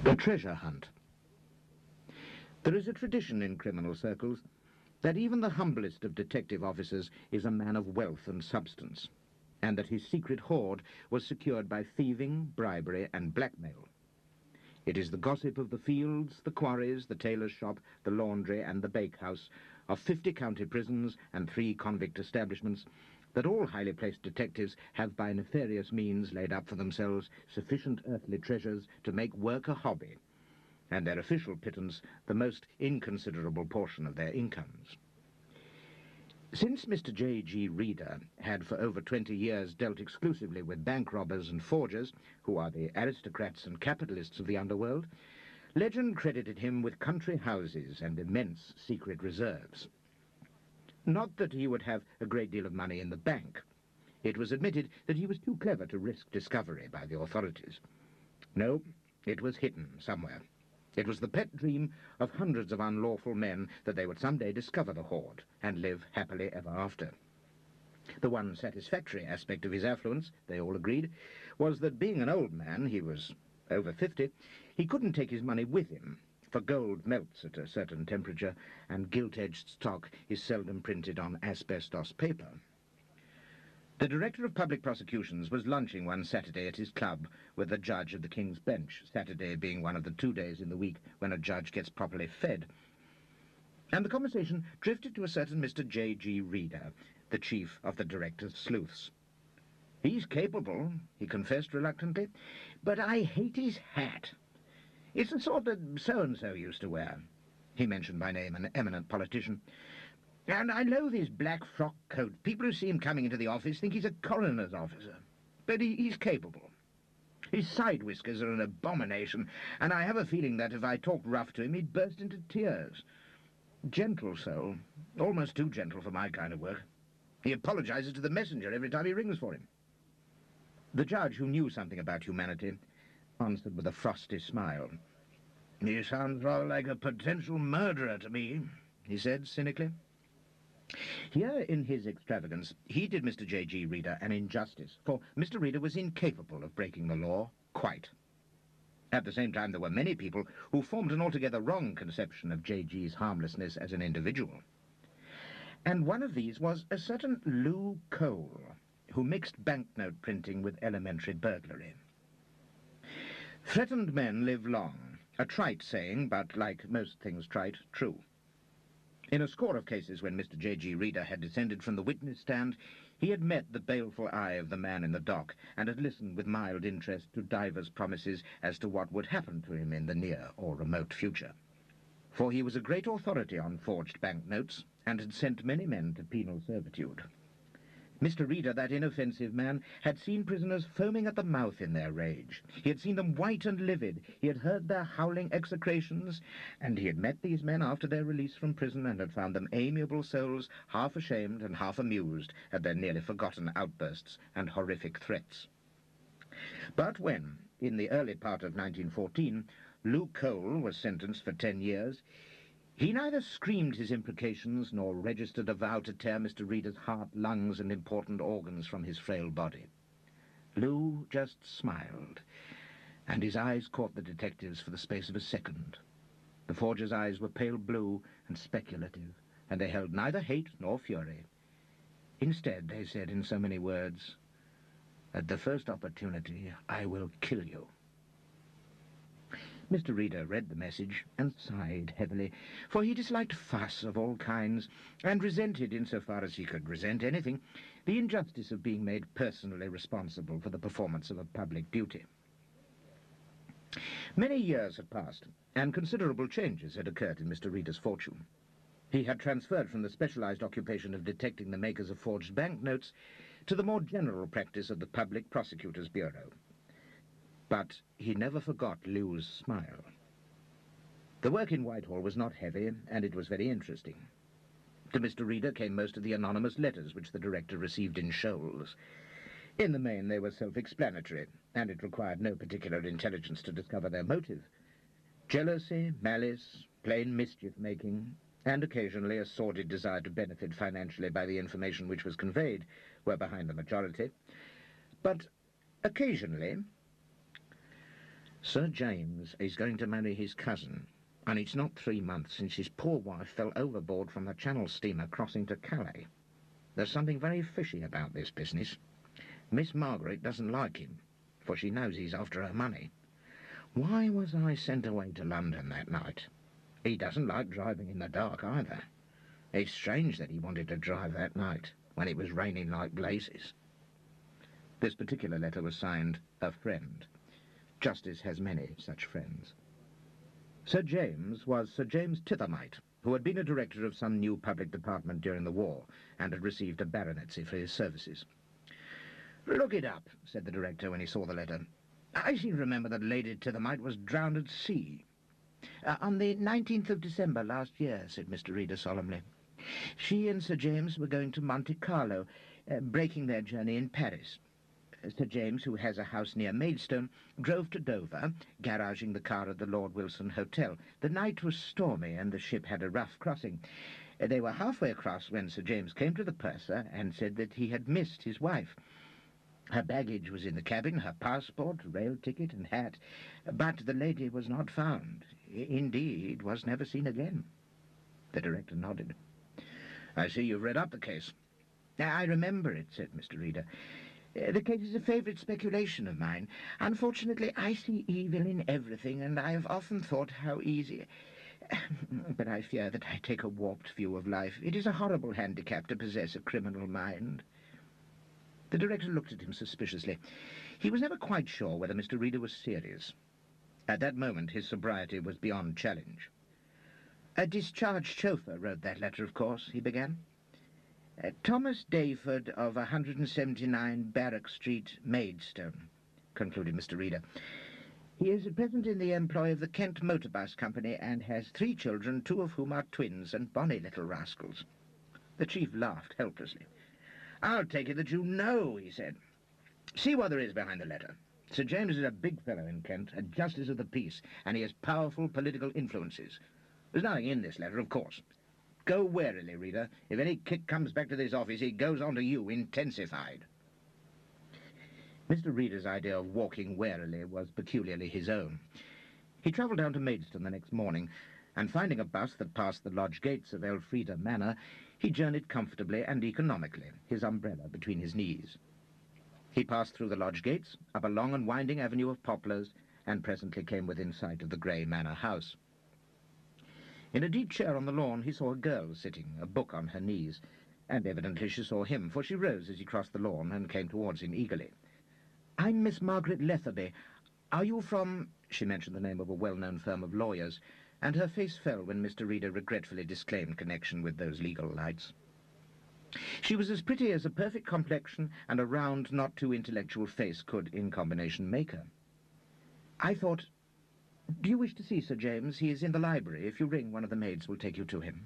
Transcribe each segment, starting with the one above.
A treasure hunt. There is a tradition in criminal circles that even the humblest of detective officers is a man of wealth and substance, and that his secret hoard was secured by thieving, bribery, and blackmail. It is the gossip of the fields, the quarries, the tailor's shop, the laundry, and the bakehouse of 50 county prisons and 3 convict establishments that all highly placed detectives have by nefarious means laid up for themselves sufficient earthly treasures to make work a hobby, and their official pittance the most inconsiderable portion of their incomes. Since Mr. J.G. Reader had for over 20 years dealt exclusively with bank robbers and forgers, who are the aristocrats and capitalists of the underworld, legend credited him with country houses and immense secret reserves. Not that he would have a great deal of money in the bank. It was admitted that he was too clever to risk discovery by the authorities. No, it was hidden somewhere. It was the pet dream of hundreds of unlawful men that they would someday discover the hoard and live happily ever after. The one satisfactory aspect of his affluence, they all agreed, was that being an old man, he was over 50, he couldn't take his money with him, for gold melts at a certain temperature, and gilt-edged stock is seldom printed on asbestos paper. The Director of Public Prosecutions was lunching one Saturday at his club with the judge of the King's Bench, Saturday being one of the 2 days in the week when a judge gets properly fed. And the conversation drifted to a certain Mr. J.G. Reader, the chief of the Director's sleuths. "He's capable," he confessed reluctantly, "but I hate his hat. It's the sort that so-and-so used to wear." He mentioned by name an eminent politician. "And I loathe his black frock coat. People who see him coming into the office think he's a coroner's officer. But he's capable. His side whiskers are an abomination, and I have a feeling that if I talked rough to him, he'd burst into tears. Gentle soul, almost too gentle for my kind of work. He apologizes to the messenger every time he rings for him." The judge, who knew something about humanity, answered with a frosty smile. "He sounds rather like a potential murderer to me," he said cynically. Here, in his extravagance, he did Mr. J.G. Reader an injustice, for Mr. Reader was incapable of breaking the law, quite. At the same time, there were many people who formed an altogether wrong conception of J.G.'s harmlessness as an individual. And one of these was a certain Lou Cole, who mixed banknote printing with elementary burglary. Threatened men live long, a trite saying, but, like most things trite, true. In a score of cases when Mr. J.G. Reader had descended from the witness stand, he had met the baleful eye of the man in the dock, and had listened with mild interest to divers promises as to what would happen to him in the near or remote future. For he was a great authority on forged banknotes, and had sent many men to penal servitude. Mr. Reader, that inoffensive man, had seen prisoners foaming at the mouth in their rage. He had seen them white and livid. He had heard their howling execrations, and he had met these men after their release from prison and had found them amiable souls, half ashamed and half amused at their nearly forgotten outbursts and horrific threats. But when, in the early part of 1914, Lou Cole was sentenced for 10 years, he neither screamed his imprecations nor registered a vow to tear Mr. Reader's heart, lungs, and important organs from his frail body. Lou just smiled, and his eyes caught the detective's for the space of a second. The forger's eyes were pale blue and speculative, and they held neither hate nor fury. Instead, they said in so many words, "At the first opportunity, I will kill you." Mr. Reader read the message and sighed heavily, for he disliked fuss of all kinds, and resented, insofar as he could resent anything, the injustice of being made personally responsible for the performance of a public duty. Many years had passed, and considerable changes had occurred in Mr. Reader's fortune. He had transferred from the specialized occupation of detecting the makers of forged banknotes to the more general practice of the Public Prosecutor's Bureau. But he never forgot Lou's smile. The work in Whitehall was not heavy, and it was very interesting. To Mr. Reader came most of the anonymous letters which the director received in shoals. In the main they were self-explanatory, and it required no particular intelligence to discover their motive. Jealousy, malice, plain mischief-making, and occasionally a sordid desire to benefit financially by the information which was conveyed were behind the majority. But occasionally Sir James is going to marry his cousin, and it's not 3 months since his poor wife fell overboard from the Channel steamer crossing to Calais. There's something very fishy about this business. Miss Margaret doesn't like him, for she knows he's after her money. Why was I sent away to London that night? He doesn't like driving in the dark either. It's strange that he wanted to drive that night, when it was raining like blazes. This particular letter was signed, "A Friend." Justice has many such friends. Sir James was Sir James Tithermite, who had been a director of some new public department during the war, and had received a baronetcy for his services. "Look it up," said the director when he saw the letter. "I seem to remember that Lady Tithermite was drowned at sea." "On the 19th of December last year," said Mr. Reader solemnly. "She and Sir James were going to Monte Carlo, breaking their journey in Paris. Sir James, who has a house near Maidstone, drove to Dover, garaging the car at the Lord Wilson Hotel. The night was stormy, and the ship had a rough crossing. They were halfway across when Sir James came to the purser and said that he had missed his wife. Her baggage was in the cabin, her passport, rail ticket, and hat, but the lady was not found. Indeed, was never seen again." The director nodded. "I see you've read up the case." "I remember it," said Mr. Reader. "The case is a favourite speculation of mine. Unfortunately, I see evil in everything, and I have often thought how easy... But I fear that I take a warped view of life. It is a horrible handicap to possess a criminal mind." The director looked at him suspiciously. He was never quite sure whether Mr. Reader was serious. At that moment his sobriety was beyond challenge. "A discharged chauffeur wrote that letter, of course," he began. "Thomas Dayford of 179 Barrack Street, Maidstone," concluded Mr. Reader. "He is at present in the employ of the Kent Motor Bus Company and has 3 children, 2 of whom are twins and bonny little rascals." The chief laughed helplessly. "I'll take it that you know," he said. "See what there is behind the letter. Sir James is a big fellow in Kent, a justice of the peace, and he has powerful political influences. There's nothing in this letter, of course. Go warily, reader. If any kick comes back to this office, he goes on to you intensified." Mr. Reader's idea of walking warily was peculiarly his own. He travelled down to Maidstone the next morning, and finding a bus that passed the lodge gates of Elfrida Manor, he journeyed comfortably and economically, his umbrella between his knees. He passed through the lodge gates, up a long and winding avenue of poplars, and presently came within sight of the grey manor house. In a deep chair on the lawn he saw a girl sitting, a book on her knees, and evidently she saw him, for she rose as he crossed the lawn and came towards him eagerly. "I'm Miss Margaret Letherby. Are you from—" She mentioned the name of a well-known firm of lawyers, and her face fell when Mr. Reader regretfully disclaimed connection with those legal lights. She was as pretty as a perfect complexion and a round, not too intellectual face could, in combination, make her. "I thought... Do you wish to see Sir James? He is in the library. If you ring, one of the maids will take you to him."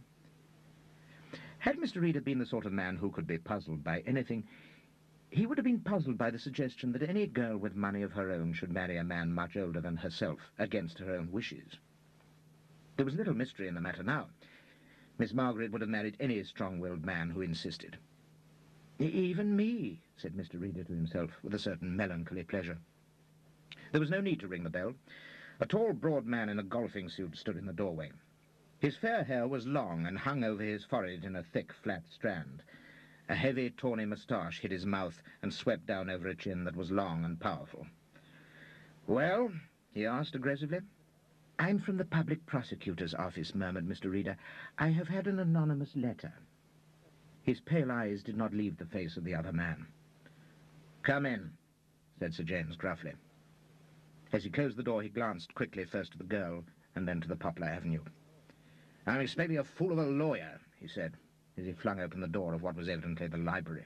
Had Mr. Reader been the sort of man who could be puzzled by anything, he would have been puzzled by the suggestion that any girl with money of her own should marry a man much older than herself, against her own wishes. There was little mystery in the matter now. Miss Margaret would have married any strong-willed man who insisted. "Even me," said Mr. Reader to himself, with a certain melancholy pleasure. There was no need to ring the bell. A tall, broad man in a golfing suit stood in the doorway. His fair hair was long and hung over his forehead in a thick, flat strand. A heavy, tawny moustache hid his mouth and swept down over a chin that was long and powerful. "Well?" he asked aggressively. "I'm from the public prosecutor's office," murmured Mr. Reader. "I have had an anonymous letter." His pale eyes did not leave the face of the other man. "Come in," said Sir James gruffly. As he closed the door, he glanced quickly first to the girl and then to the Poplar Avenue. "I'm expecting a fool of a lawyer," he said, as he flung open the door of what was evidently the library.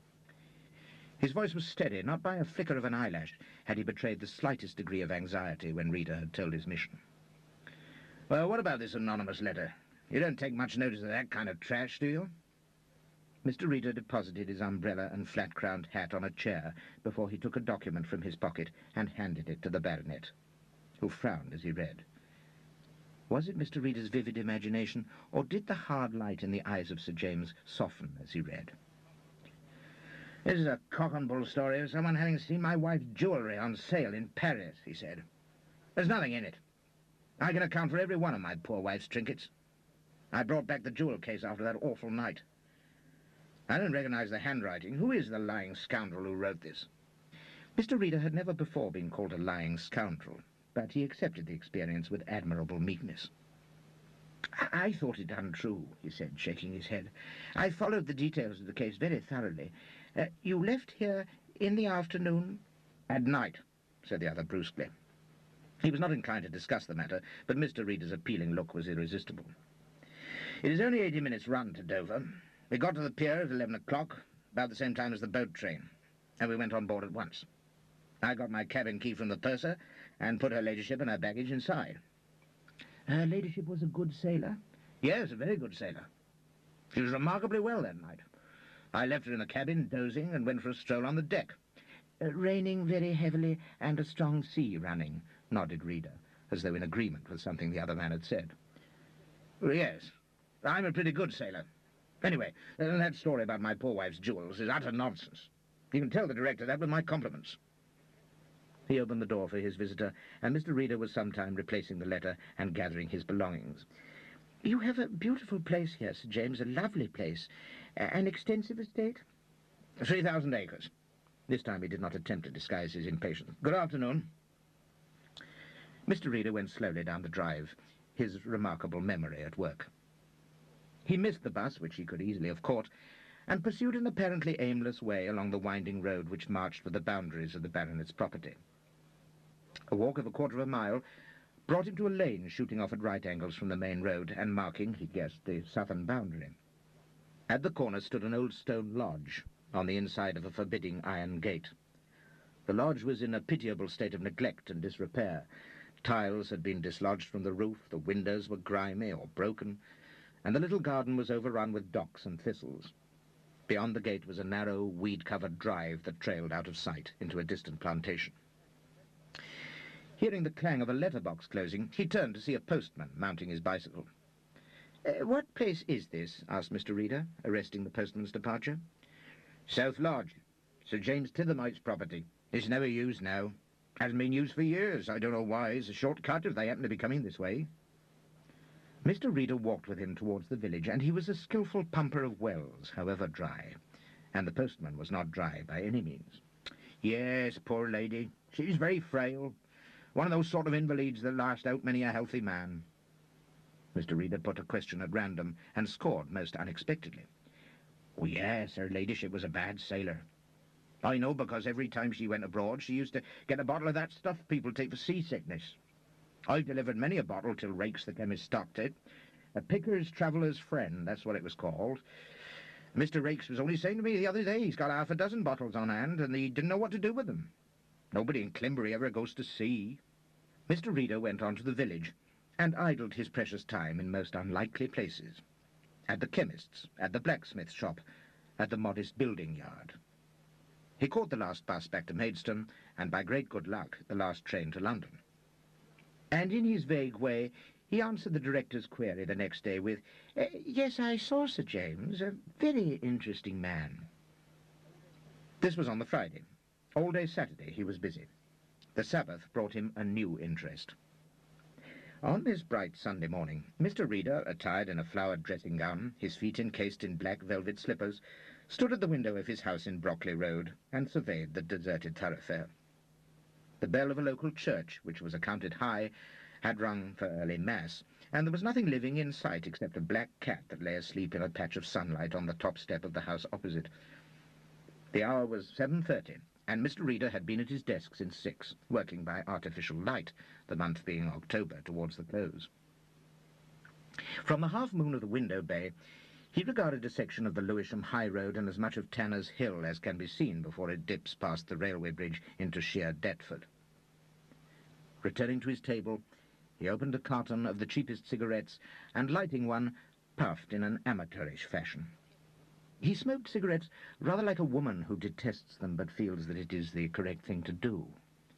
His voice was steady. Not by a flicker of an eyelash had he betrayed the slightest degree of anxiety when Reader had told his mission. "Well, what about this anonymous letter? You don't take much notice of that kind of trash, do you?" Mr. Reader deposited his umbrella and flat-crowned hat on a chair before he took a document from his pocket and handed it to the baronet, who frowned as he read. Was it Mr. Reader's vivid imagination, or did the hard light in the eyes of Sir James soften as he read? "This is a cock-and-bull story of someone having seen my wife's jewellery on sale in Paris," he said. There's nothing in it. I can account for every one of my poor wife's trinkets. I brought back the jewel case after that awful night. I don't recognize the handwriting. Who is the lying scoundrel who wrote this?" Mr. Reader had never before been called a lying scoundrel, but he accepted the experience with admirable meekness. "I thought it untrue," he said, shaking his head. "I followed the details of the case very thoroughly. You left here in the afternoon?" "At night," said the other brusquely. He was not inclined to discuss the matter, but Mr. Reader's appealing look was irresistible. "It is only 80 minutes' run to Dover. We got to the pier at 11 o'clock, about the same time as the boat train, and we went on board at once. I got my cabin key from the purser and put her ladyship and her baggage inside." "Her ladyship was a good sailor?" "Yes, a very good sailor. She was remarkably well that night. I left her in the cabin, dozing, and went for a stroll on the deck." "Raining very heavily and a strong sea running," nodded Reader, as though in agreement with something the other man had said. "Yes, I'm a pretty good sailor. Anyway, that story about my poor wife's jewels is utter nonsense. You can tell the director that with my compliments." He opened the door for his visitor, and Mr. Reader was some time replacing the letter and gathering his belongings. "You have a beautiful place here, Sir James, a lovely place. An extensive estate?" 3,000 acres. This time he did not attempt to disguise his impatience. "Good afternoon." Mr. Reader went slowly down the drive, his remarkable memory at work. He missed the bus, which he could easily have caught, and pursued an apparently aimless way along the winding road which marched with the boundaries of the baronet's property. A walk of a quarter of a mile brought him to a lane shooting off at right angles from the main road and marking, he guessed, the southern boundary. At the corner stood an old stone lodge, on the inside of a forbidding iron gate. The lodge was in a pitiable state of neglect and disrepair. Tiles had been dislodged from the roof, the windows were grimy or broken, and the little garden was overrun with docks and thistles. Beyond the gate was a narrow, weed-covered drive that trailed out of sight into a distant plantation. Hearing the clang of a letterbox closing, he turned to see a postman mounting his bicycle. "What place is this?" asked Mr. Reader, arresting the postman's departure. "South Lodge, Sir James Tithermite's property. It's never used now. Hasn't been used for years. I don't know why. It's a short cut if they happen to be coming this way." Mr. Reader walked with him towards the village, and he was a skilful pumper of wells, however dry, and the postman was not dry by any means. "Yes, poor lady. She's very frail. One of those sort of invalids that last out many a healthy man." Mr. Reader put a question at random, and scored most unexpectedly. "Oh, yes, her ladyship was a bad sailor. I know because every time she went abroad she used to get a bottle of that stuff people take for seasickness. I've delivered many a bottle till Rakes the chemist stopped it. A Picker's Traveller's Friend, that's what it was called. Mr. Rakes was only saying to me the other day he's got half a dozen bottles on hand and he didn't know what to do with them. Nobody in Climbury ever goes to sea." Mr. Reader went on to the village and idled his precious time in most unlikely places. At the chemist's, at the blacksmith's shop, at the modest building yard. He caught the last bus back to Maidstone, and by great good luck, the last train to London. And in his vague way, he answered the director's query the next day with, "Yes, I saw Sir James, a very interesting man." This was on the Friday. All day Saturday he was busy. The Sabbath brought him a new interest. On this bright Sunday morning, Mr. Reader, attired in a flowered dressing gown, his feet encased in black velvet slippers, stood at the window of his house in Brockley Road and surveyed the deserted thoroughfare. The bell of a local church, which was accounted high, had rung for early mass, and there was nothing living in sight except a black cat that lay asleep in a patch of sunlight on the top step of the house opposite. The hour was 7:30, and Mr. Reader had been at his desk since 6, working by artificial light, the month being October towards the close. From the half-moon of the window bay, he regarded a section of the Lewisham High Road and as much of Tanner's Hill as can be seen before it dips past the railway bridge into sheer Deptford. Returning to his table, he opened a carton of the cheapest cigarettes and, lighting one, puffed in an amateurish fashion. He smoked cigarettes rather like a woman who detests them but feels that it is the correct thing to do.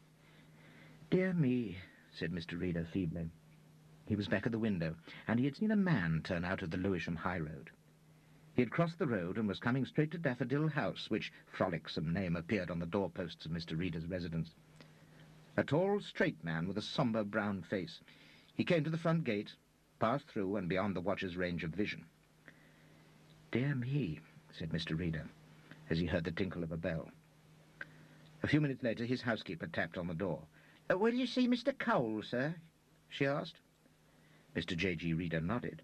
"Dear me," said Mr. Reader feebly. He was back at the window, and he had seen a man turn out of the Lewisham High Road. He had crossed the road and was coming straight to Daffodil House, which frolicsome name appeared on the doorposts of Mr. Reader's residence. a tall, straight man with a sombre brown face. He came to the front gate, passed through and beyond the watcher's range of vision. "Dear me," said Mr. Reader, as he heard the tinkle of a bell. A few minutes later, his housekeeper tapped on the door. "Will you see Mr. Cole, sir?" she asked. Mr. J.G. Reader nodded.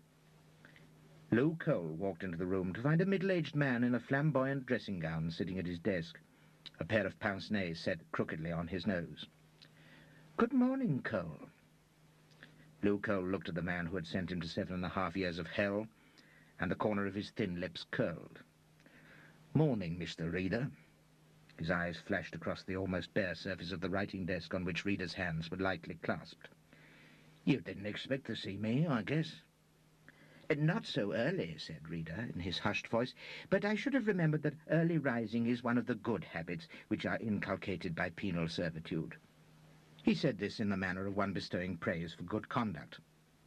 Lou Cole walked into the room to find a middle-aged man in a flamboyant dressing-gown sitting at his desk, a pair of pince-nez set crookedly on his nose. "Good morning, Cole." Lou Cole looked at the man who had sent him to 7.5 years of hell, and the corner of his thin lips curled. "Morning, Mr. Reader." His eyes flashed across the almost bare surface of the writing desk on which Reader's hands were lightly clasped. "You didn't expect to see me, I guess." "Not so early," said Reader in his hushed voice, "but I should have remembered that early rising is one of the good habits which are inculcated by penal servitude." He said this in the manner of one bestowing praise for good conduct.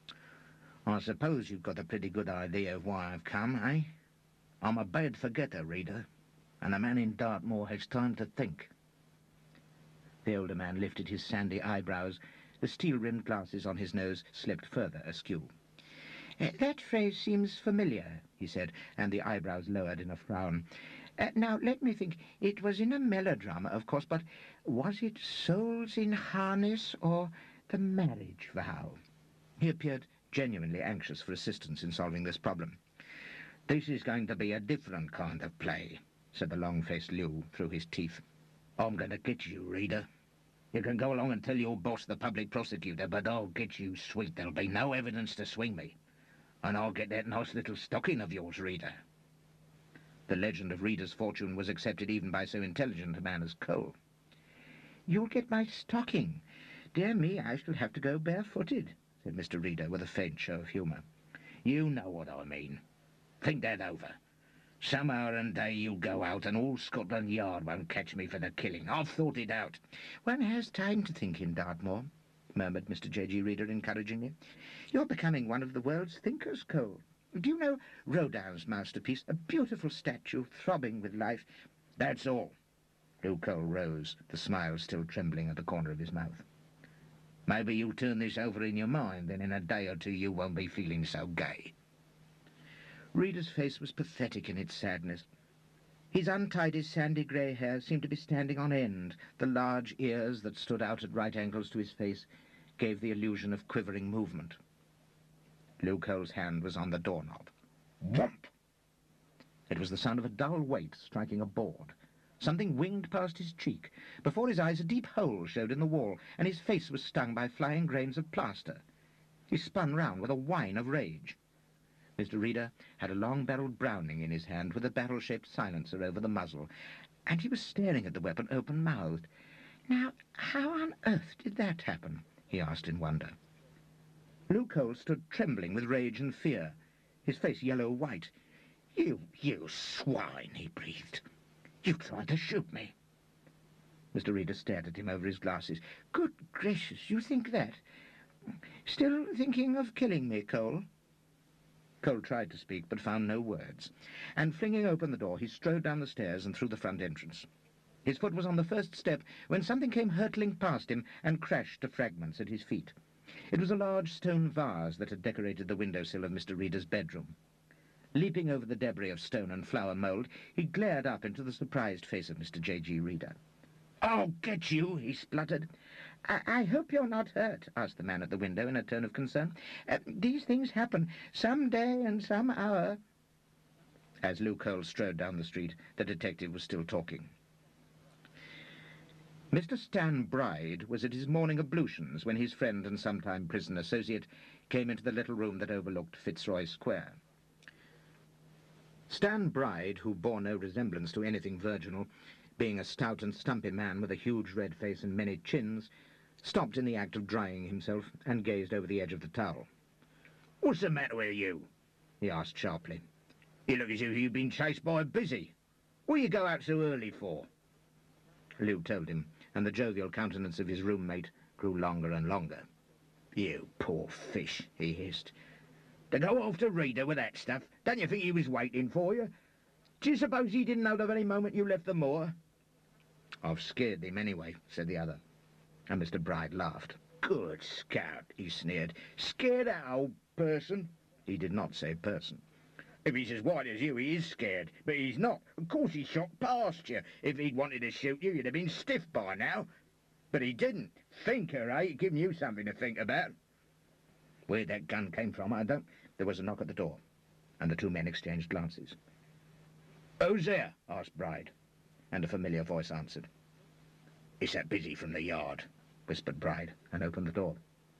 "I suppose you've got a pretty good idea of why I've come, eh? I'm a bad forgetter, Reader, and a man in Dartmoor has time to think." The older man lifted his sandy eyebrows. The steel-rimmed glasses on his nose slipped further askew. "That phrase seems familiar," he said, and the eyebrows lowered in a frown. "Now, let me think. It was in a melodrama, of course, but was it Souls in Harness or The Marriage Vow?" He appeared genuinely anxious for assistance in solving this problem. "This is going to be a different kind of play," said the long-faced Lou through his teeth. "I'm going to get you, Reader. You can go along and tell your boss, the public prosecutor, but I'll get you sweet. There'll be no evidence to swing me. And I'll get that nice little stocking of yours, Reader." The legend of Reader's fortune was accepted even by so intelligent a man as Cole. "You'll get my stocking. Dear me, I shall have to go barefooted," said Mr. Reader with a faint show of humour. "You know what I mean. Think that over. Some hour and day you'll go out and all Scotland Yard won't catch me for the killing. I've thought it out." "One has time to think in Dartmoor," murmured Mr. J.G. Reader encouragingly. "You're becoming one of the world's thinkers, Cole. Do you know Rodin's masterpiece, a beautiful statue throbbing with life?" "That's all." Lou Cole rose, the smile still trembling at the corner of his mouth. "Maybe you'll turn this over in your mind, then in a day or two you won't be feeling so gay." Reader's face was pathetic in its sadness. His untidy sandy grey hair seemed to be standing on end. The large ears that stood out at right angles to his face gave the illusion of quivering movement. Lou Cole's hand was on the doorknob. Whomp! It was the sound of a dull weight striking a board. Something winged past his cheek. Before his eyes a deep hole showed in the wall, and his face was stung by flying grains of plaster. He spun round with a whine of rage. Mr. Reader had a long-barreled Browning in his hand with a barrel-shaped silencer over the muzzle, and he was staring at the weapon open-mouthed. "Now, how on earth did that happen?" he asked in wonder. Lou Cole stood trembling with rage and fear, his face yellow-white. You swine," he breathed. "You tried to shoot me." Mr. Reader stared at him over his glasses. "Good gracious, you think that? Still thinking of killing me, Cole?" Cole tried to speak, but found no words, and flinging open the door, he strode down the stairs and through the front entrance. His foot was on the first step when something came hurtling past him and crashed to fragments at his feet. It was a large stone vase that had decorated the windowsill of Mr. Reader's bedroom. Leaping over the debris of stone and flower mould, he glared up into the surprised face of Mr. J.G. Reader. "I'll get you," he spluttered. I hope you're not hurt," asked the man at the window in a tone of concern. "These things happen, some day and some hour." As Lou Cole strode down the street, the detective was still talking. Mr. Stan Bride was at his morning ablutions when his friend and sometime prison associate came into the little room that overlooked Fitzroy Square. Stan Bride, who bore no resemblance to anything virginal, being a stout and stumpy man with a huge red face and many chins, stopped in the act of drying himself and gazed over the edge of the towel. "What's the matter with you?" he asked sharply. "You look as if you'd been chased by a busy. What do you go out so early for?" Lou told him, and the jovial countenance of his roommate grew longer and longer. "You poor fish," he hissed. "To go off to Reader with that stuff? Don't you think he was waiting for you? Do you suppose he didn't know the very moment you left the moor?" "I've scared him anyway," said the other. And Mr. Bride laughed. "Good scout," he sneered. "Scared that old person?" He did not say person. "If he's as white as you, he is scared. But he's not. Of course he shot past you. If he'd wanted to shoot you, you'd have been stiff by now. But he didn't. Thinker, eh? Giving you something to think about." Where that gun came from, I don't... There was a knock at the door, and the two men exchanged glances. "Who's there?" asked Bride, and a familiar voice answered. "It's that busy from the yard," whispered Bride, and opened the door.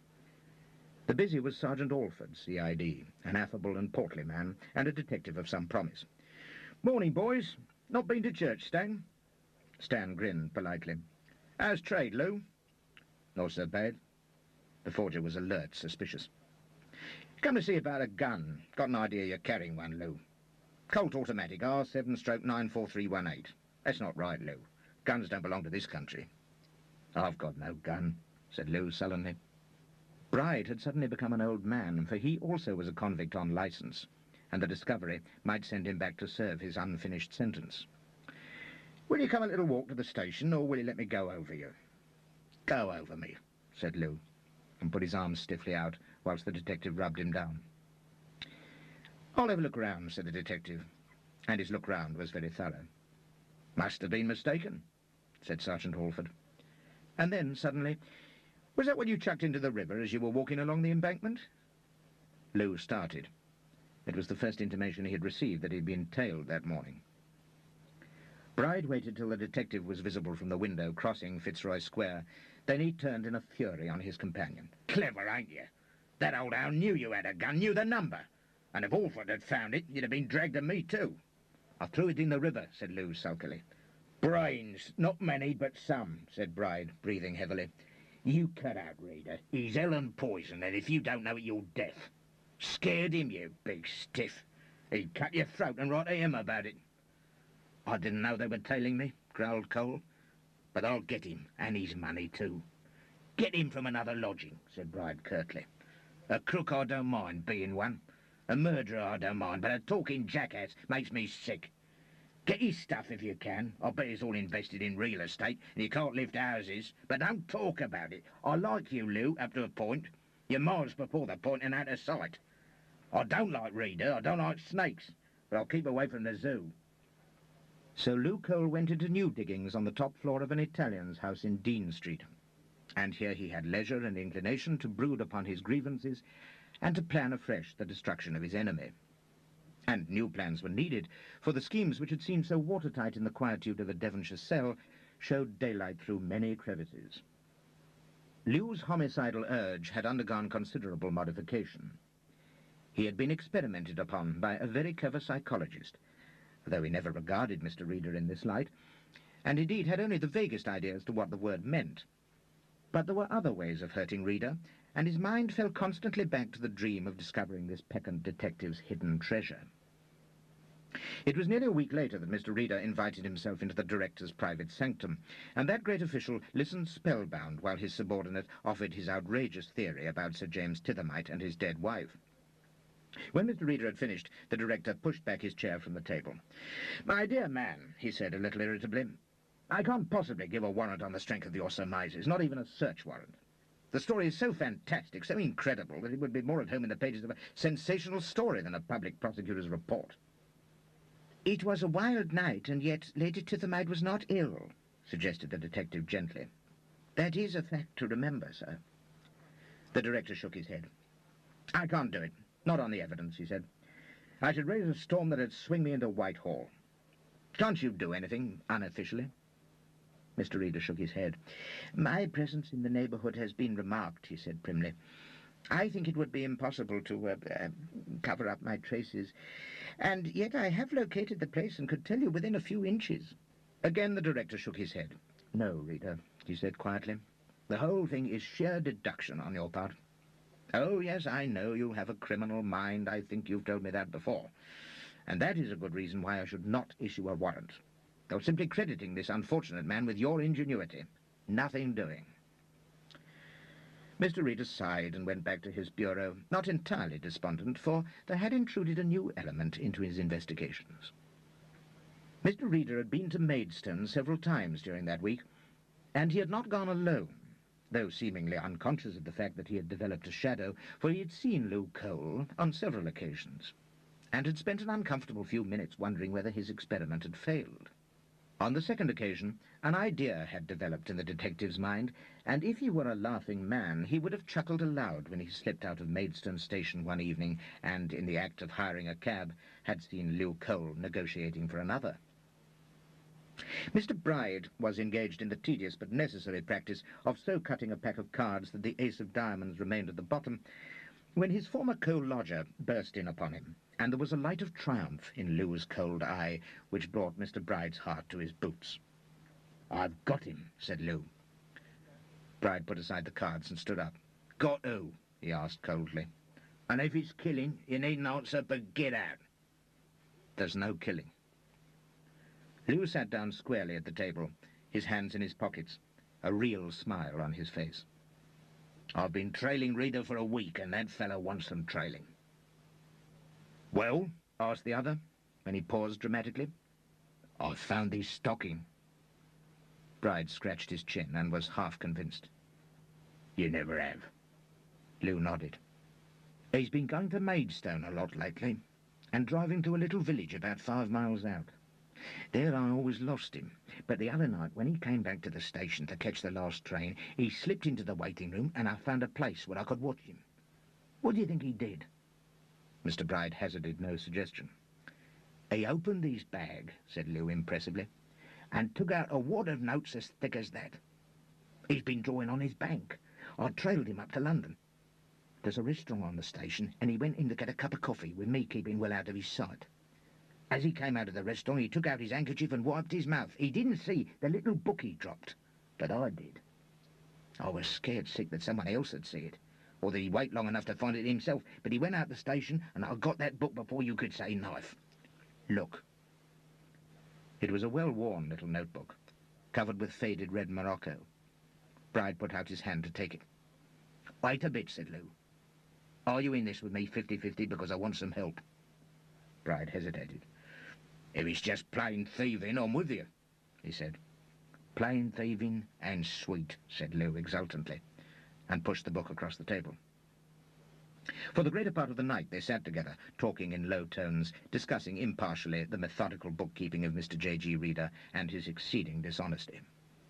The busy was Sergeant Alford, CID, an affable and portly man, and a detective of some promise. "Morning, boys. Not been to church, Stan?" Stan grinned politely. "How's trade, Lou?" "Not so bad." The forger was alert, suspicious. "Come to see about a gun. Got an idea you're carrying one, Lou. Colt automatic, R7/94318. That's not right, Lou. Guns don't belong to this country." "I've got no gun," said Lou sullenly. Bride had suddenly become an old man, for he also was a convict on licence, and the discovery might send him back to serve his unfinished sentence. "Will you come a little walk to the station, or will you let me go over you?" "Go over me," said Lou, and put his arms stiffly out, whilst the detective rubbed him down. "I'll have a look round," said the detective, and his look round was very thorough. "Must have been mistaken," said Sergeant Alford. And then, suddenly, "Was that what you chucked into the river as you were walking along the embankment?" Lou started. It was the first intimation he had received that he had been tailed that morning. Bride waited till the detective was visible from the window crossing Fitzroy Square. Then he turned in a fury on his companion. "Clever, ain't you? That old hound knew you had a gun, knew the number. And if Alford had found it, you'd have been dragged to me too." "I threw it in the river," said Lou sulkily. "Brains, not many, but some," said Bride, breathing heavily. "You cut out, Reader. He's Ellen Poison, and if you don't know it, you're deaf. Scared him, you big stiff. He'd cut your throat and write to him about it." "I didn't know they were tailing me," growled Cole. "But I'll get him, and his money too." "Get him from another lodging," said Bride curtly. "A crook I don't mind being one. A murderer I don't mind, but a talking jackass makes me sick. Get his stuff if you can. I bet it's all invested in real estate, and you can't lift houses. But don't talk about it. I like you, Lou, up to a point. You're miles before the point and out of sight. I don't like Reader, I don't like snakes, but I'll keep away from the zoo." So Lou Cole went into new diggings on the top floor of an Italian's house in Dean Street. And here he had leisure and inclination to brood upon his grievances and to plan afresh the destruction of his enemy. And new plans were needed, for the schemes which had seemed so watertight in the quietude of a Devonshire cell showed daylight through many crevices. Lou's homicidal urge had undergone considerable modification. He had been experimented upon by a very clever psychologist, though he never regarded Mr. Reader in this light, and indeed had only the vaguest idea as to what the word meant. But there were other ways of hurting Reader, and his mind fell constantly back to the dream of discovering this peccant detective's hidden treasure. It was nearly a week later that Mr. Reader invited himself into the director's private sanctum, and that great official listened spellbound while his subordinate offered his outrageous theory about Sir James Tithermite and his dead wife. When Mr. Reader had finished, the director pushed back his chair from the table. "My dear man," he said a little irritably, "I can't possibly give a warrant on the strength of your surmises, not even a search warrant. The story is so fantastic, so incredible, that it would be more at home in the pages of a sensational story than a public prosecutor's report." "It was a wild night, and yet Lady Tithermite was not ill," suggested the detective gently. "That is a fact to remember, sir." The director shook his head. "I can't do it. Not on the evidence," he said. "I should raise a storm that'd swing me into Whitehall. Can't you do anything unofficially?" Mr. Reader shook his head. "My presence in the neighbourhood has been remarked," he said primly. "I think it would be impossible to cover up my traces, and yet I have located the place and could tell you within a few inches." Again the director shook his head. "No, Reader," he said quietly. "The whole thing is sheer deduction on your part. Oh, yes, I know you have a criminal mind. I think you've told me that before. And that is a good reason why I should not issue a warrant. You're simply crediting this unfortunate man with your ingenuity. Nothing doing." Mr. Reader sighed and went back to his bureau, not entirely despondent, for there had intruded a new element into his investigations. Mr. Reader had been to Maidstone several times during that week, and he had not gone alone. though seemingly unconscious of the fact that he had developed a shadow, for he had seen Lew Cole on several occasions, and had spent an uncomfortable few minutes wondering whether his experiment had failed. On the second occasion, an idea had developed in the detective's mind, and if he were a laughing man, he would have chuckled aloud when he slipped out of Maidstone Station one evening and, in the act of hiring a cab, had seen Lew Cole negotiating for another. Mr. Bride was engaged in the tedious but necessary practice of so cutting a pack of cards that the ace of diamonds remained at the bottom, when his former co-lodger burst in upon him, and there was a light of triumph in Lew's cold eye which brought Mr. Bride's heart to his boots. "I've got him," said Lew. Bride put aside the cards and stood up. "Got who?" he asked coldly. "And if it's killing, you needn't answer, but get out." "There's no killing." Lew sat down squarely at the table, his hands in his pockets, a real smile on his face. "I've been trailing Reader for a week, and that fellow wants some trailing." "Well?" asked the other, when he paused dramatically. "I've found his stocking." Bride scratched his chin and was half convinced. "You never have." Lew nodded. "He's been going to Maidstone a lot lately, and driving to a little village about 5 miles out. There I always lost him, but the other night when he came back to the station to catch the last train, he slipped into the waiting room and I found a place where I could watch him. What do you think he did?" Mr. Bride hazarded no suggestion. "He opened his bag," said Lew impressively, "and took out a wad of notes as thick as that. He's been drawing on his bank. I trailed him up to London. There's a restaurant on the station, and he went in to get a cup of coffee, with me keeping well out of his sight. As he came out of the restaurant, he took out his handkerchief and wiped his mouth. He didn't see the little book he dropped, but I did. I was scared sick that someone else would see it, or that he'd wait long enough to find it himself, but he went out the station, and I got that book before you could say knife. Look." It was a well-worn little notebook, covered with faded red morocco. Bride put out his hand to take it. "Wait a bit," said Lew. "Are you in this with me 50-50 because I want some help?" Bride hesitated. "If it's just plain thieving, I'm with you," he said. "Plain thieving and sweet," said Lew exultantly, and pushed the book across the table. For the greater part of the night they sat together, talking in low tones, discussing impartially the methodical bookkeeping of Mr. J.G. Reader and his exceeding dishonesty.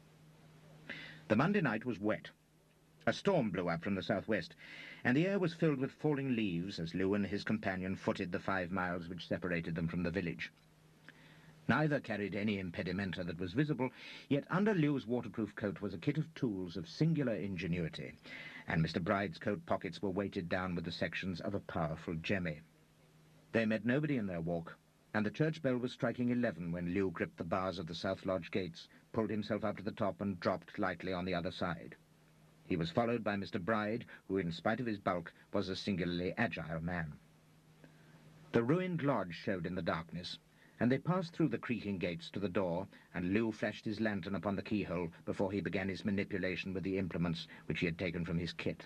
The Monday night was wet. A storm blew up from the southwest, and the air was filled with falling leaves as Lew and his companion footed the 5 miles which separated them from the village. Neither carried any impedimenta that was visible, yet under Lew's waterproof coat was a kit of tools of singular ingenuity, and Mr. Bride's coat pockets were weighted down with the sections of a powerful jemmy. They met nobody in their walk, and the church bell was striking 11 when Lew gripped the bars of the South Lodge gates, pulled himself up to the top, and dropped lightly on the other side. He was followed by Mr. Bride, who, in spite of his bulk, was a singularly agile man. The ruined lodge showed in the darkness, and they passed through the creaking gates to the door, and Lew flashed his lantern upon the keyhole before he began his manipulation with the implements which he had taken from his kit.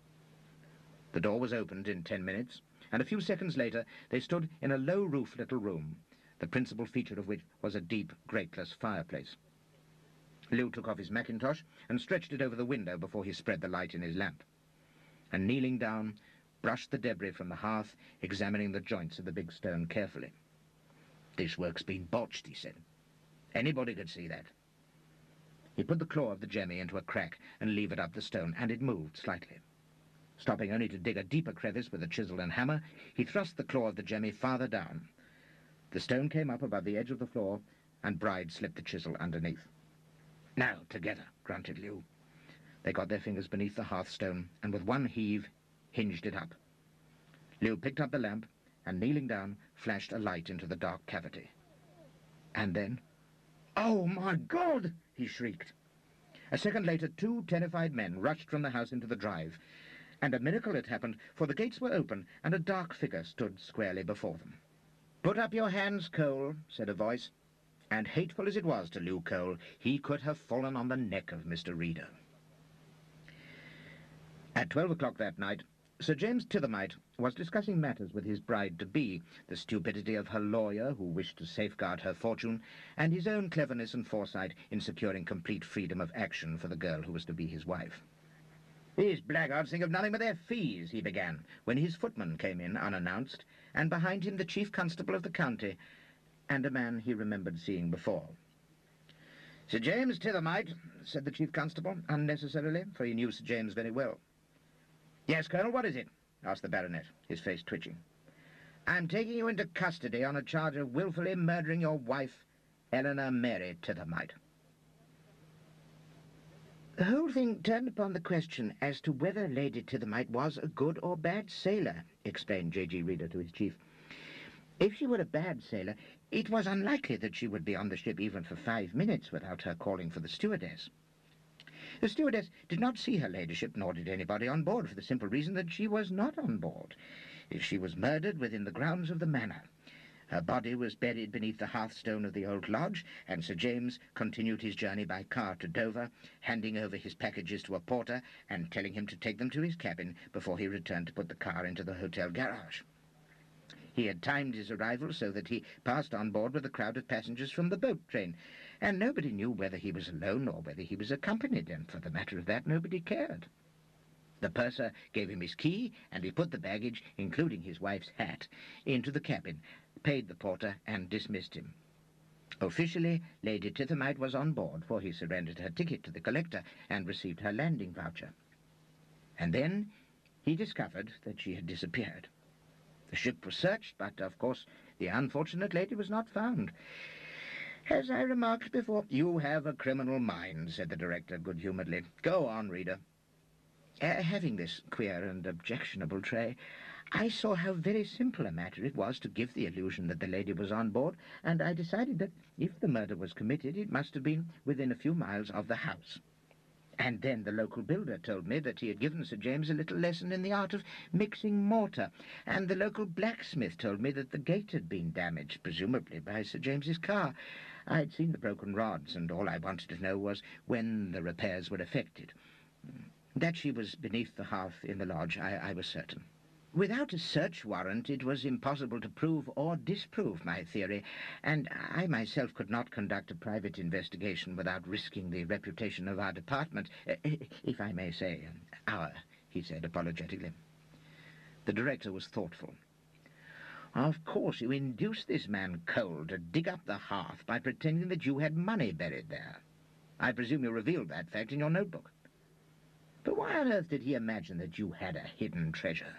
The door was opened in 10 minutes, and a few seconds later they stood in a low-roofed little room, the principal feature of which was a deep, grateless fireplace. Lew took off his mackintosh and stretched it over the window before he spread the light in his lamp, and kneeling down, brushed the debris from the hearth, examining the joints of the big stone carefully. "This work's been botched," he said. "Anybody could see that." He put the claw of the jemmy into a crack and levered up the stone, and it moved slightly. Stopping only to dig a deeper crevice with a chisel and hammer, he thrust the claw of the jemmy farther down. The stone came up above the edge of the floor, and Bride slipped the chisel underneath. "Now, together," grunted Lew. They got their fingers beneath the hearthstone, and with one heave, hinged it up. Lew picked up the lamp, and kneeling down, flashed a light into the dark cavity. And then, "Oh, my God!" he shrieked. A second later, 2 terrified men rushed from the house into the drive, and a miracle had happened, for the gates were open, and a dark figure stood squarely before them. "Put up your hands, Cole," said a voice, and hateful as it was to Lew Cole, he could have fallen on the neck of Mr. Reader. At 12 o'clock that night, Sir James Tithermite was discussing matters with his bride-to-be, the stupidity of her lawyer, who wished to safeguard her fortune, and his own cleverness and foresight in securing complete freedom of action for the girl who was to be his wife. "These blackguards think of nothing but their fees," he began, when his footman came in unannounced, and behind him the chief constable of the county, and a man he remembered seeing before. "Sir James Tithermite," said the chief constable, unnecessarily, for he knew Sir James very well. "Yes, Colonel, what is it?" asked the baronet, his face twitching. "I'm taking you into custody on a charge of wilfully murdering your wife, Eleanor Mary Tithermite." The whole thing turned upon the question as to whether Lady Tithermite was a good or bad sailor, explained J.G. Reader to his chief. If she were a bad sailor, it was unlikely that she would be on the ship even for 5 minutes without her calling for the stewardess. The stewardess did not see her ladyship, nor did anybody on board, for the simple reason that she was not on board. She was murdered within the grounds of the manor. Her body was buried beneath the hearthstone of the old lodge, and Sir James continued his journey by car to Dover, handing over his packages to a porter and telling him to take them to his cabin before he returned to put the car into the hotel garage. He had timed his arrival so that he passed on board with a crowd of passengers from the boat train, and nobody knew whether he was alone or whether he was accompanied, and for the matter of that, nobody cared. The purser gave him his key, and he put the baggage, including his wife's hat, into the cabin, paid the porter, and dismissed him. Officially, Lady Tithermite was on board, for he surrendered her ticket to the collector and received her landing voucher. And then he discovered that she had disappeared. The ship was searched, but, of course, the unfortunate lady was not found. As I remarked before, "You have a criminal mind," said the director good-humouredly. "Go on, reader." Having this queer and objectionable tray, I saw how very simple a matter it was to give the illusion that the lady was on board, and I decided that if the murder was committed, it must have been within a few miles of the house. And then the local builder told me that he had given Sir James a little lesson in the art of mixing mortar, and the local blacksmith told me that the gate had been damaged, presumably by Sir James's car. I had seen the broken rods, and all I wanted to know was when the repairs were effected. That she was beneath the hearth in the lodge, I was certain. Without a search warrant, it was impossible to prove or disprove my theory, and I myself could not conduct a private investigation without risking the reputation of our department, if I may say, our, he said apologetically. The director was thoughtful. "Of course, you induced this man Cole to dig up the hearth by pretending that you had money buried there. I presume you revealed that fact in your notebook. But why on earth did he imagine that you had a hidden treasure?"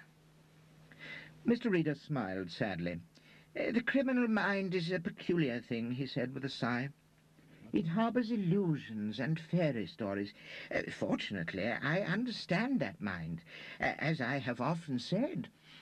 Mr. Reader smiled sadly. "The criminal mind is a peculiar thing," he said with a sigh. "It harbours illusions and fairy stories. Fortunately, I understand that mind. As I have often said,